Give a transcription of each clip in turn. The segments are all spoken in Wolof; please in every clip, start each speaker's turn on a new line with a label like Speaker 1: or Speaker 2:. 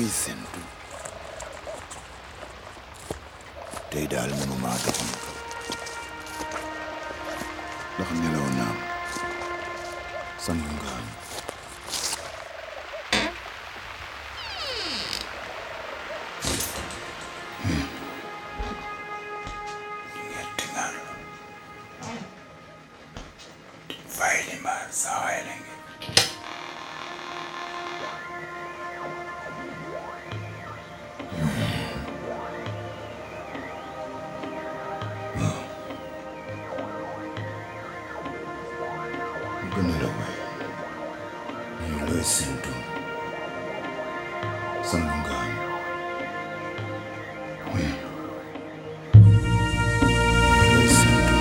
Speaker 1: muy séntu tey daal mënuma doxantu ndax nelaw naam sangu ngaam ñetti ngal fay li mbaar sawaay la ngi gën a rawaay ñu looy séntu sangu ngaam looy séntu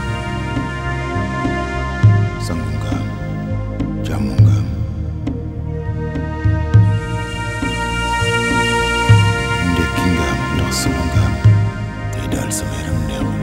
Speaker 1: sangu ngaam jàmmu ngaam ndekki ngaam ndax sulu ngaam tey daal sama yaram neexul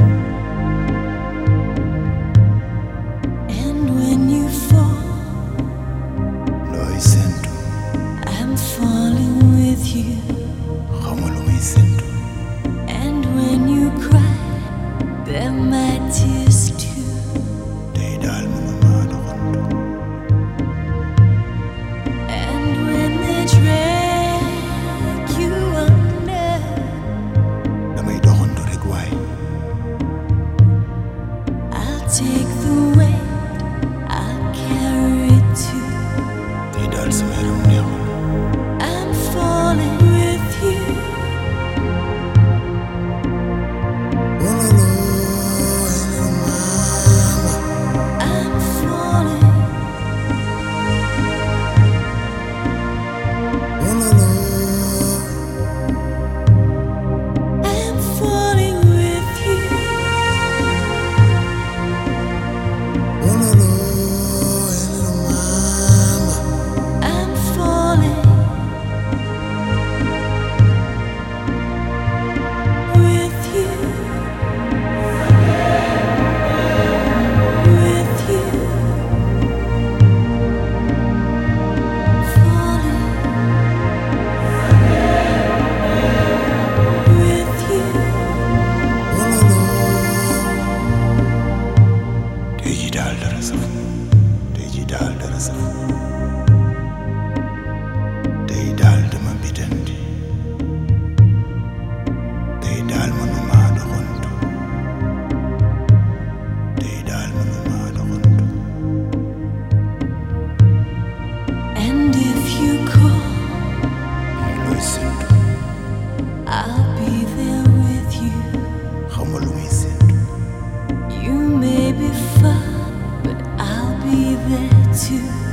Speaker 1: looy séntu
Speaker 2: I'm falling with you,
Speaker 1: xawma lu muy séntu
Speaker 2: and when you cry, they're my tears too.
Speaker 1: tey daal mënuma doxantu
Speaker 2: And when they drag you under,
Speaker 1: damay doxantu rek waay
Speaker 2: I'll take the weight, I'll carry it too.
Speaker 1: tey daal sama yaram neexul
Speaker 2: I'm falling with you. I'm falling. I'm falling with you. I'm falling with you. With you. Falling with you.
Speaker 1: tey ji daal dara saf tey ji daal dara saf tey daal dama bidandi tey daal mënuma doxantu tey daal mënuma doxantu
Speaker 2: And if you call,
Speaker 1: looy séntu
Speaker 2: I'll be there with you.
Speaker 1: xawma lu muy séntu
Speaker 2: You may be far, but I'll be there too.